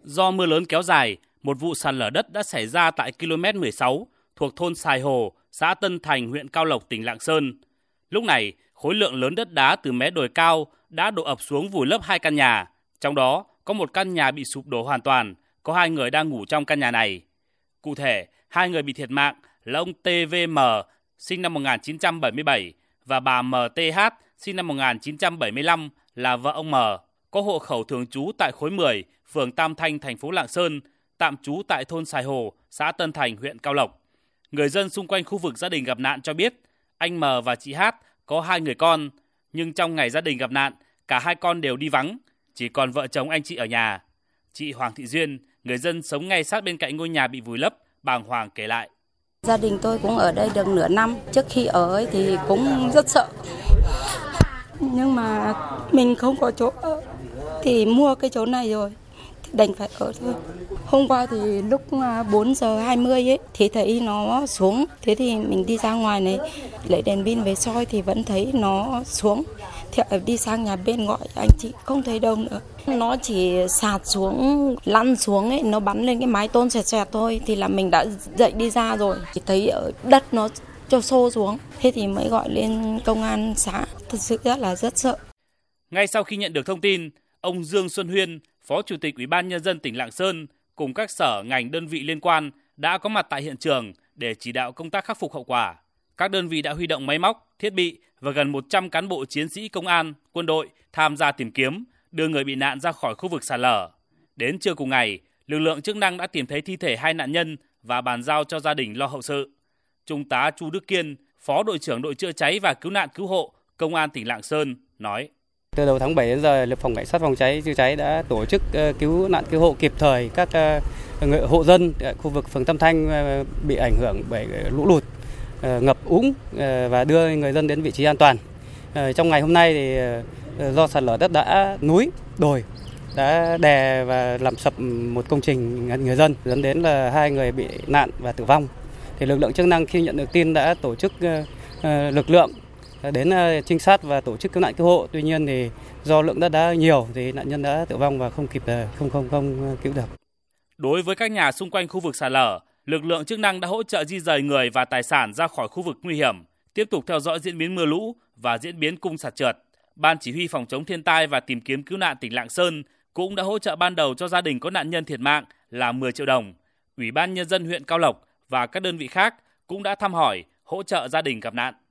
Do mưa lớn kéo dài, một vụ sạt lở đất đã xảy ra tại km 16 thuộc thôn Sài Hồ, xã Tân Thành, huyện Cao Lộc, tỉnh Lạng Sơn. Lúc này, khối lượng lớn đất đá từ mé đồi cao đã đổ ập xuống vùi lấp 2 căn nhà. Trong đó, có một căn nhà bị sụp đổ hoàn toàn, có 2 người đang ngủ trong căn nhà này. Cụ thể, 2 người bị thiệt mạng là ông TVM, sinh năm 1977, và bà MTH, sinh năm 1975, là vợ ông M, có hộ khẩu thường trú tại khối 10, phường Tam Thanh, thành phố Lạng Sơn, tạm trú tại thôn Sài Hồ, xã Tân Thành, huyện Cao Lộc. Người dân xung quanh khu vực gia đình gặp nạn cho biết, anh M và chị H có 2 người con, nhưng trong ngày gia đình gặp nạn, cả 2 con đều đi vắng, chỉ còn vợ chồng anh chị ở nhà. Chị Hoàng Thị Duyên, người dân sống ngay sát bên cạnh ngôi nhà bị vùi lấp, bàng hoàng kể lại. Gia đình tôi cũng ở đây được nửa năm, trước khi ở ấy thì cũng rất sợ. Nhưng mà mình không có chỗ ở thì mua cái chỗ này rồi, thì đành phải ở thôi. Hôm qua thì lúc 4 giờ 20 ấy thì thấy nó xuống, thế thì mình đi ra ngoài này lấy đèn pin về soi thì vẫn thấy nó xuống. Thì đi sang nhà bên gọi anh chị không thấy đâu nữa. Nó chỉ sạt xuống, lăn xuống ấy, nó bắn lên cái mái tôn xoẹt xoẹt thôi thì là mình đã dậy đi ra rồi. Chỉ thấy ở đất nó cho xô xuống, thế thì mới gọi lên công an xã. Thật sự rất sợ. Ngay sau khi nhận được thông tin, ông Dương Xuân Huyên, Phó Chủ tịch Ủy ban Nhân dân tỉnh Lạng Sơn cùng các sở ngành đơn vị liên quan đã có mặt tại hiện trường để chỉ đạo công tác khắc phục hậu quả. Các đơn vị đã huy động máy móc, thiết bị và gần 100 cán bộ chiến sĩ công an, quân đội tham gia tìm kiếm, đưa người bị nạn ra khỏi khu vực sạt lở. Đến trưa cùng ngày, lực lượng chức năng đã tìm thấy thi thể 2 nạn nhân và bàn giao cho gia đình lo hậu sự. Trung tá Chu Đức Kiên, Phó đội trưởng đội chữa cháy và cứu nạn cứu hộ Công an tỉnh Lạng Sơn nói: Từ đầu tháng 7 đến giờ, lực phòng cảnh sát phòng cháy chữa cháy đã tổ chức cứu nạn cứu hộ kịp thời các hộ dân tại khu vực phường Tam Thanh bị ảnh hưởng bởi lũ lụt, ngập úng và đưa người dân đến vị trí an toàn. Trong ngày hôm nay thì do sạt lở đất đã núi, đồi đã đè và làm sập một công trình người dân, dẫn đến là 2 người bị nạn và tử vong. Thì lực lượng chức năng khi nhận được tin đã tổ chức lực lượng đến trinh sát và tổ chức cứu nạn cứu hộ. Tuy nhiên thì do lượng đất đá nhiều thì nạn nhân đã tử vong và không cứu được. Đối với các nhà xung quanh khu vực sạt lở, lực lượng chức năng đã hỗ trợ di dời người và tài sản ra khỏi khu vực nguy hiểm, tiếp tục theo dõi diễn biến mưa lũ và diễn biến cung sạt trượt. Ban Chỉ huy Phòng chống thiên tai và tìm kiếm cứu nạn tỉnh Lạng Sơn cũng đã hỗ trợ ban đầu cho gia đình có nạn nhân thiệt mạng là 10 triệu đồng. Ủy ban Nhân dân huyện Cao Lộc và các đơn vị khác cũng đã thăm hỏi, hỗ trợ gia đình gặp nạn.